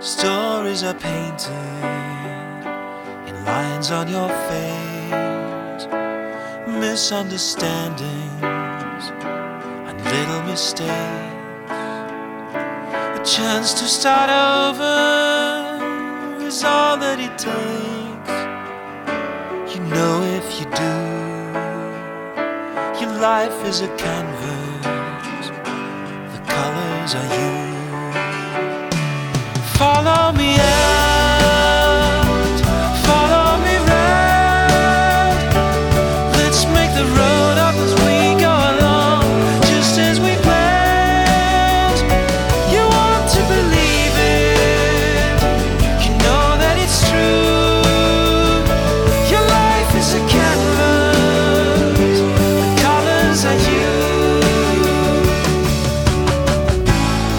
Stories are painted in lines on your face, misunderstandings and little mistakes. A chance to start over is all that it takes. You know if you do, your life is a canvas, the colors are you. Follow me